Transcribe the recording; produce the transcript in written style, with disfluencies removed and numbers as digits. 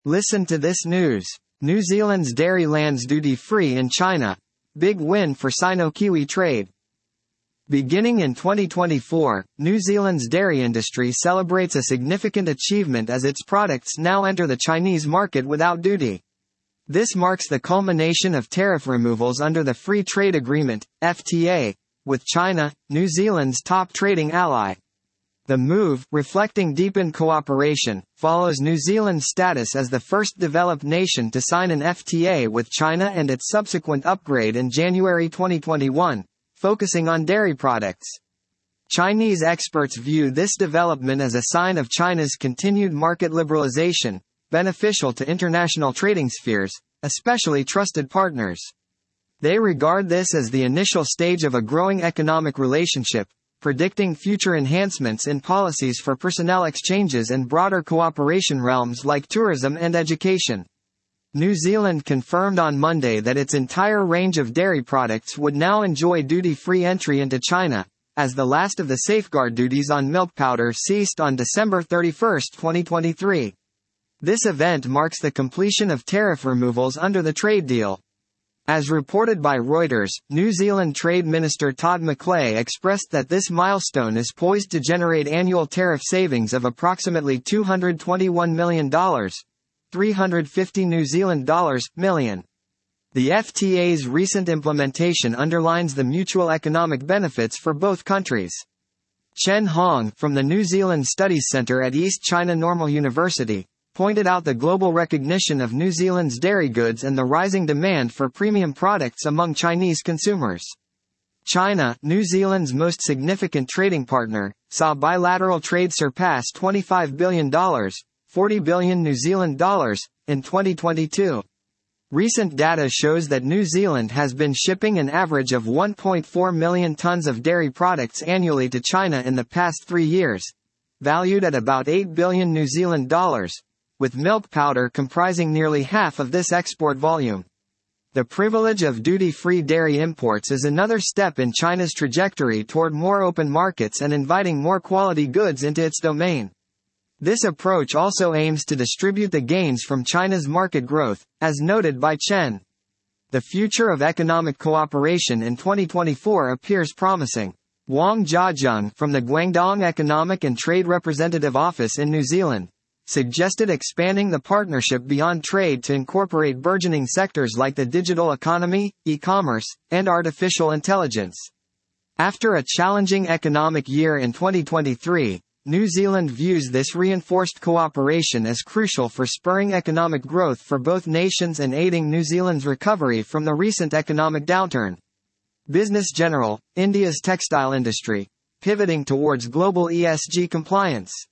Listen to this news. New Zealand's dairy lands duty-free in China. Big win for Sino-Kiwi trade. Beginning in 2024, New Zealand's dairy industry celebrates a significant achievement as its products now enter the Chinese market without duty. This marks the culmination of tariff removals under the Free Trade Agreement, FTA, with China, New Zealand's top trading ally. The move, reflecting deepened cooperation, follows New Zealand's status as the first developed nation to sign an FTA with China and its subsequent upgrade in January 2021, focusing on dairy products. Chinese experts view this development as a sign of China's continued market liberalization, beneficial to international trading spheres, especially trusted partners. They regard this as the initial stage of a growing economic relationship, predicting future enhancements in policies for personnel exchanges and broader cooperation realms like tourism and education. New Zealand confirmed on Monday that its entire range of dairy products would now enjoy duty-free entry into China, as the last of the safeguard duties on milk powder ceased on December 31, 2023. This event marks the completion of tariff removals under the trade deal. As reported by Reuters, New Zealand Trade Minister Todd McClay expressed that this milestone is poised to generate annual tariff savings of approximately $221 million, $350 New Zealand dollars million. The FTA's recent implementation underlines the mutual economic benefits for both countries. Chen Hong, from the New Zealand Studies Centre at East China Normal University, pointed out the global recognition of New Zealand's dairy goods and the rising demand for premium products among Chinese consumers. China, New Zealand's most significant trading partner, saw bilateral trade surpass $25 billion, 40 billion New Zealand dollars, in 2022. Recent data shows that New Zealand has been shipping an average of 1.4 million tons of dairy products annually to China in the past 3 years, valued at about 8 billion New Zealand dollars, with milk powder comprising nearly half of this export volume. The privilege of duty-free dairy imports is another step in China's trajectory toward more open markets and inviting more quality goods into its domain. This approach also aims to distribute the gains from China's market growth, as noted by Chen. The future of economic cooperation in 2024 appears promising. Wang Jiajun, from the Guangdong Economic and Trade Representative Office in New Zealand, suggested expanding the partnership beyond trade to incorporate burgeoning sectors like the digital economy, e-commerce, and artificial intelligence. After a challenging economic year in 2023, New Zealand views this reinforced cooperation as crucial for spurring economic growth for both nations and aiding New Zealand's recovery from the recent economic downturn. Business General, India's textile industry, pivoting towards global ESG compliance.